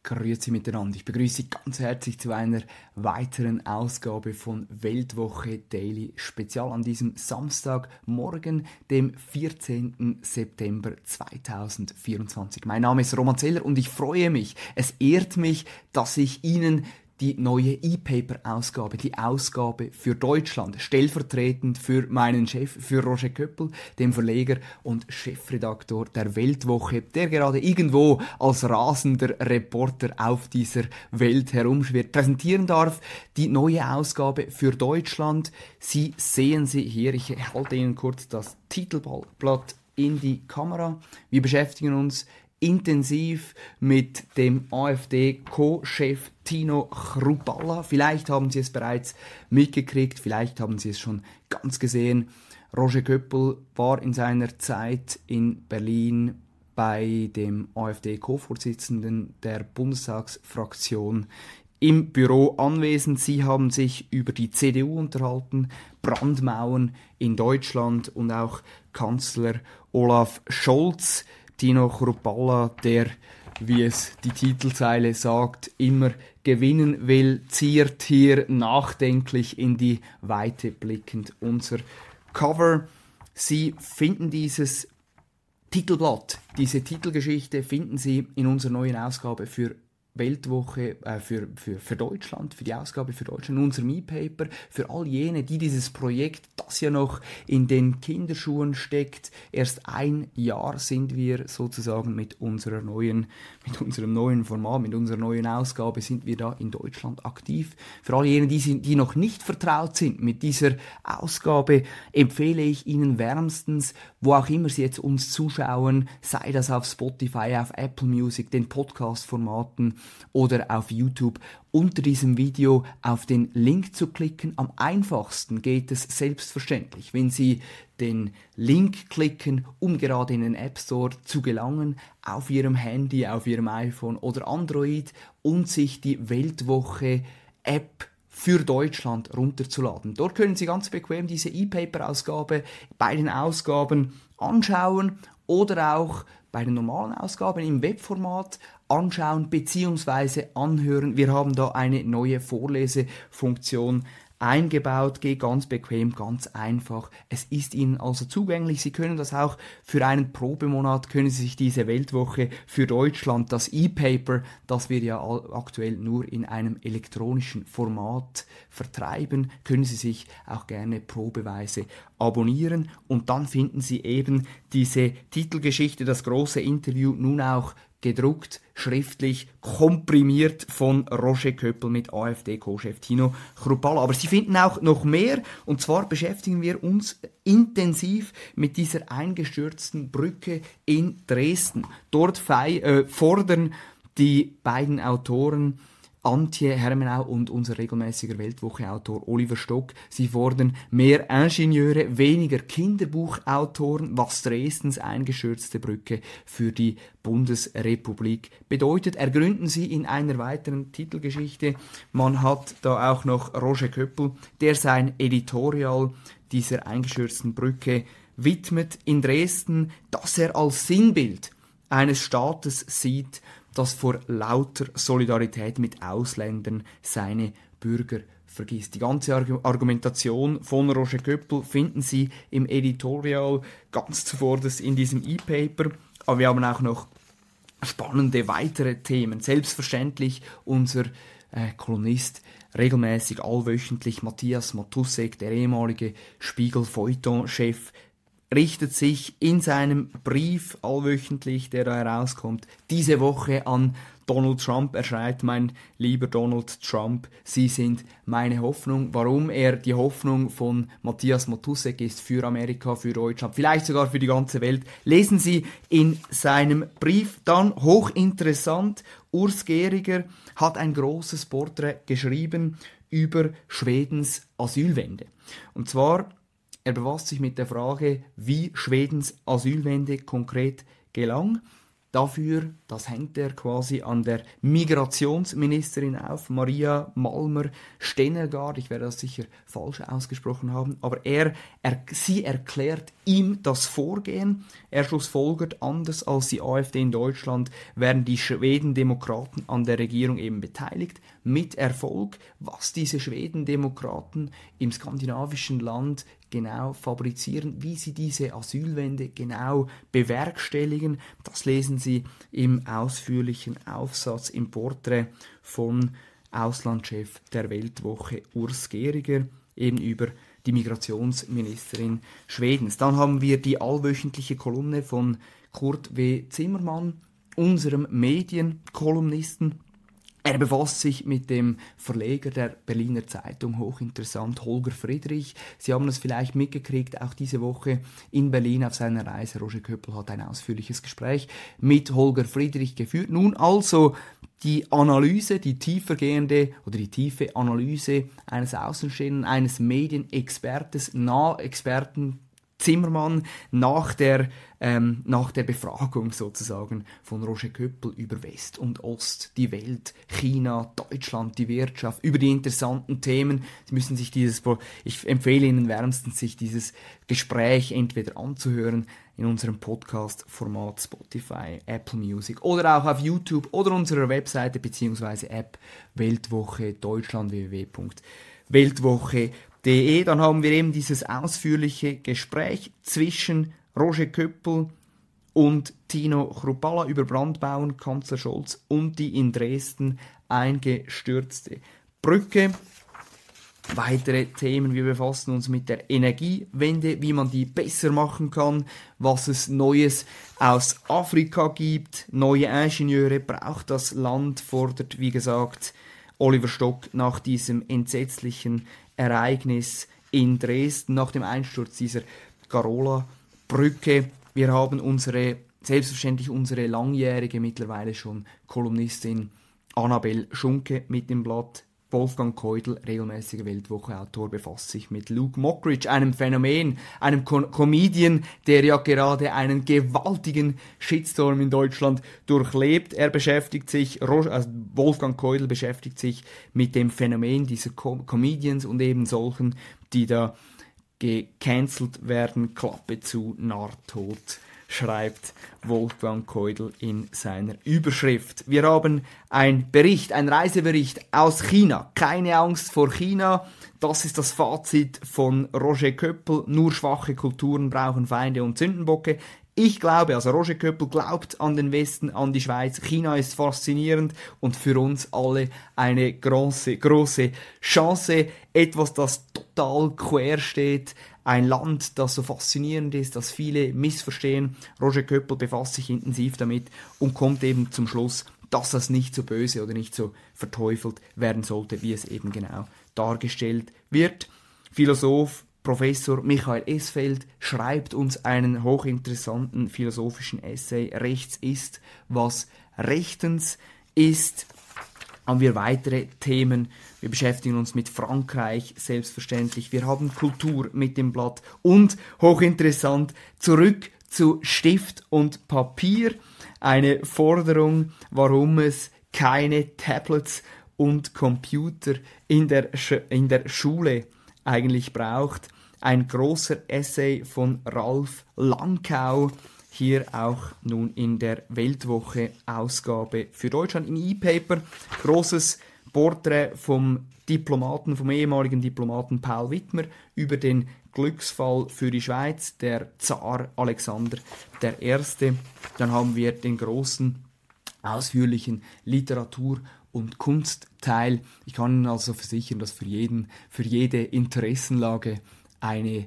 Grüezi miteinander. Ich begrüße Sie ganz herzlich zu einer weiteren Ausgabe von Weltwoche Daily Spezial an diesem Samstagmorgen, dem 14. September 2024. Mein Name ist Roman Zeller und ich freue mich, es ehrt mich, dass ich Ihnen die neue E-Paper-Ausgabe, die Ausgabe für Deutschland, stellvertretend für meinen Chef, für Roger Köppel, dem Verleger und Chefredaktor der Weltwoche, der gerade irgendwo als rasender Reporter auf dieser Welt herumschwirrt, präsentieren darf, die neue Ausgabe für Deutschland. Sie sehen sie hier, ich halte Ihnen kurz das Titelblatt in die Kamera. Wir beschäftigen uns intensiv mit dem AfD-Co-Chef Tino Chrupalla. Vielleicht haben Sie es bereits mitgekriegt, vielleicht haben Sie es schon ganz gesehen. Roger Köppel war in seiner Zeit in Berlin bei dem AfD-Co-Vorsitzenden der Bundestagsfraktion im Büro anwesend. Sie haben sich über die CDU unterhalten, Brandmauern in Deutschland und auch Kanzler Olaf Scholz. Tino Chrupalla, der, wie es die Titelzeile sagt, immer gewinnen will, ziert hier nachdenklich in die Weite blickend unser Cover. Sie finden dieses Titelblatt, diese Titelgeschichte finden Sie in unserer neuen Ausgabe für Weltwoche, für Deutschland, für die Ausgabe für Deutschland, in unserem E-Paper, für all jene, die dieses Projekt, das ja noch in den Kinderschuhen steckt, erst ein Jahr sind wir sozusagen mit unserem neuen Format, mit unserer neuen Ausgabe sind wir da in Deutschland aktiv. Für all jene, die noch nicht vertraut sind mit dieser Ausgabe, empfehle ich Ihnen wärmstens, wo auch immer Sie jetzt uns zuschauen, sei das auf Spotify, auf Apple Music, den Podcast-Formaten, oder auf YouTube, unter diesem Video auf den Link zu klicken. Am einfachsten geht es selbstverständlich, wenn Sie den Link klicken, um gerade in den App Store zu gelangen, auf Ihrem Handy, auf Ihrem iPhone oder Android und sich die Weltwoche App für Deutschland runterzuladen. Dort können Sie ganz bequem diese E-Paper-Ausgabe bei den Ausgaben anschauen oder auch bei den normalen Ausgaben im Webformat anschauen bzw. anhören. Wir haben da eine neue Vorlesefunktion eingebaut, geht ganz bequem, ganz einfach. Es ist Ihnen also zugänglich. Sie können das auch für einen Probemonat, können Sie sich diese Weltwoche für Deutschland, das E-Paper, das wir ja aktuell nur in einem elektronischen Format vertreiben, können Sie sich auch gerne probeweise abonnieren und dann finden Sie eben diese Titelgeschichte, das große Interview, nun auch gedruckt, schriftlich, komprimiert von Roger Köppel mit AfD-Co-Chef Tino Chrupalla. Aber Sie finden auch noch mehr, und zwar beschäftigen wir uns intensiv mit dieser eingestürzten Brücke in Dresden. Dort fordern die beiden Autoren Antje Hermenau und unser regelmäßiger Weltwoche-Autor Oliver Stock, sie fordern mehr Ingenieure, weniger Kinderbuchautoren, was Dresdens eingestürzte Brücke für die Bundesrepublik bedeutet. Ergründen sie in einer weiteren Titelgeschichte. Man hat da auch noch Roger Köppel, der sein Editorial dieser eingestürzten Brücke widmet in Dresden, das er als Sinnbild eines Staates sieht, das vor lauter Solidarität mit Ausländern seine Bürger vergisst. Die ganze Argumentation von Roger Köppel finden Sie im Editorial ganz zuvorderst in diesem E-Paper. Aber wir haben auch noch spannende weitere Themen. Selbstverständlich unser Kolumnist, regelmäßig allwöchentlich Matthias Matussek, der ehemalige Spiegel-Feuilleton-Chef, richtet sich in seinem Brief allwöchentlich, der da herauskommt, diese Woche an Donald Trump. Er schreibt: Mein lieber Donald Trump, Sie sind meine Hoffnung. Warum er die Hoffnung von Matthias Matussek ist für Amerika, für Deutschland, vielleicht sogar für die ganze Welt, lesen Sie in seinem Brief. Dann hochinteressant, Urs Gehriger hat ein großes Porträt geschrieben über Schwedens Asylwende. Und zwar, er befasst sich mit der Frage, wie Schwedens Asylwende konkret gelang. Dafür, das hängt er quasi an der Migrationsministerin auf, Maria Malmer-Stenergaard. Ich werde das sicher falsch ausgesprochen haben, aber sie erklärt ihm das Vorgehen. Er schlussfolgert, anders als die AfD in Deutschland werden die Schwedendemokraten an der Regierung eben beteiligt, mit Erfolg. Was diese Schwedendemokraten im skandinavischen Land genau fabrizieren, wie sie diese Asylwende genau bewerkstelligen, das lesen Sie im ausführlichen Aufsatz im Porträt von Auslandschef der Weltwoche Urs Gehriger, eben über die Migrationsministerin Schwedens. Dann haben wir die allwöchentliche Kolumne von Kurt W. Zimmermann, unserem Medienkolumnisten. Er befasst sich mit dem Verleger der Berliner Zeitung, hochinteressant, Holger Friedrich. Sie haben es vielleicht mitgekriegt, auch diese Woche in Berlin auf seiner Reise. Roger Köppel hat ein ausführliches Gespräch mit Holger Friedrich geführt. Nun also die Analyse, die tiefergehende oder die tiefe Analyse eines Außenstehenden, eines Medienexperten, Experten Zimmermann nach der Befragung sozusagen von Roger Köppel über West und Ost, die Welt, China, Deutschland, die Wirtschaft, über die interessanten Themen. Sie müssen sich ich empfehle Ihnen wärmstens, sich dieses Gespräch entweder anzuhören in unserem Podcast-Format Spotify, Apple Music oder auch auf YouTube oder unserer Webseite bzw. App Weltwoche Deutschland www.weltwoche.de. Dann haben wir eben dieses ausführliche Gespräch zwischen Roger Köppel und Tino Chrupalla über Brandbauen, Kanzler Scholz und die in Dresden eingestürzte Brücke. Weitere Themen, wir befassen uns mit der Energiewende, wie man die besser machen kann, was es Neues aus Afrika gibt, neue Ingenieure braucht das Land, fordert, wie gesagt, Oliver Stock nach diesem entsetzlichen Ereignis in Dresden, nach dem Einsturz dieser Carola-Brücke. Wir haben selbstverständlich unsere langjährige, mittlerweile schon Kolumnistin Annabel Schunke mit dem Blatt. Wolfgang Keudel, regelmäßiger Weltwoche-Autor, befasst sich mit Luke Mockridge, einem Phänomen, einem Comedian, der ja gerade einen gewaltigen Shitstorm in Deutschland durchlebt. Wolfgang Keudel beschäftigt sich mit dem Phänomen dieser Comedians und eben solchen, die da gecancelt werden. Klappe zu, Nahrtot, schreibt Wolfgang Keudel in seiner Überschrift. Wir haben ein Reisebericht aus China. Keine Angst vor China. Das ist das Fazit von Roger Köppel. Nur schwache Kulturen brauchen Feinde und Sündenbocke. Ich glaube, also Roger Köppel glaubt an den Westen, an die Schweiz. China ist faszinierend und für uns alle eine große Chance. Etwas, das total quer steht. Ein Land, das so faszinierend ist, das viele missverstehen. Roger Köppel befasst sich intensiv damit und kommt eben zum Schluss, dass das nicht so böse oder nicht so verteufelt werden sollte, wie es eben genau dargestellt wird. Philosoph Professor Michael Esfeld schreibt uns einen hochinteressanten philosophischen Essay. Rechts ist, was rechtens ist. Haben wir weitere Themen. Wir beschäftigen uns mit Frankreich, selbstverständlich. Wir haben Kultur mit dem Blatt und, hochinteressant, zurück zu Stift und Papier. Eine Forderung, warum es keine Tablets und Computer in der Schule eigentlich braucht. Ein großer Essay von Ralf Lankau, hier auch nun in der Weltwoche-Ausgabe für Deutschland im E-Paper. Großes Porträt vom ehemaligen Diplomaten Paul Wittmer über den Glücksfall für die Schweiz, der Zar Alexander I. Dann haben wir den großen, ausführlichen Literatur- und Kunstteil. Ich kann Ihnen also versichern, dass für jede Interessenlage eine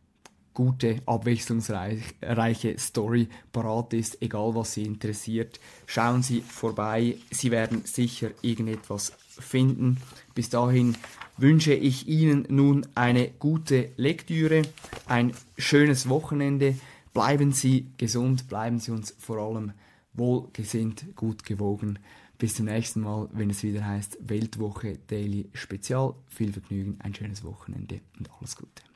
gute, abwechslungsreiche Story parat ist, egal was Sie interessiert. Schauen Sie vorbei, Sie werden sicher irgendetwas finden. Bis dahin wünsche ich Ihnen nun eine gute Lektüre, ein schönes Wochenende. Bleiben Sie gesund, bleiben Sie uns vor allem wohlgesinnt, gut gewogen. Bis zum nächsten Mal, wenn es wieder heißt Weltwoche Daily Spezial. Viel Vergnügen, ein schönes Wochenende und alles Gute.